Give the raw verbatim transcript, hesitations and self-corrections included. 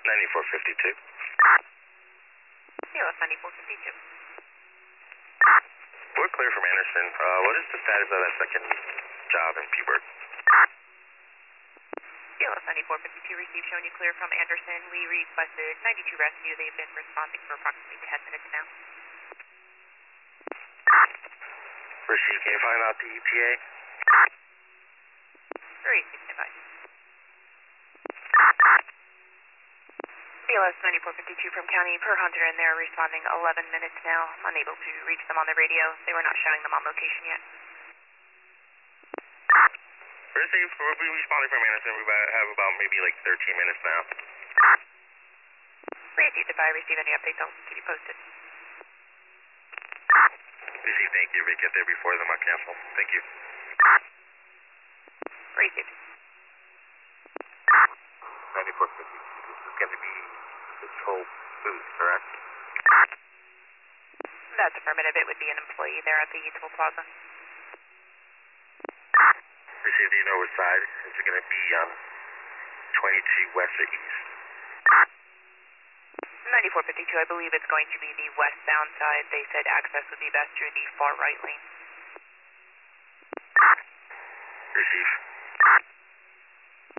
ninety-four fifty-two. C L S ninety-four fifty-two. We're clear from Anderson. Uh, what is the status of that second job in Peaburg? C L S ninety-four fifty-two received, showing you clear from Anderson. We requested ninety-two rescue. They've been responding for approximately ten minutes now. Received, can you find out the E T A? Received, advice. C L S ninety-four fifty-two from County per Hunter, and they're responding eleven minutes now. I'm unable to reach them on the radio. They were not showing them on location yet. Received, we'll be responding from Anderson. We have about maybe like thirteen minutes now. Received, if I receive any updates, I'll keep you posted. Received, thank you. If we get there before them, I'll cancel. Thank you. Received. ninety-four fifty-two, this is going to be control booth, correct? That's affirmative. It would be an employee there at the Toll Plaza. Received, do you know which side? Is it going to be on twenty-two west or east? ninety-four fifty-two, I believe it's going to be the westbound side. They said access would be best through the far right lane. Receive.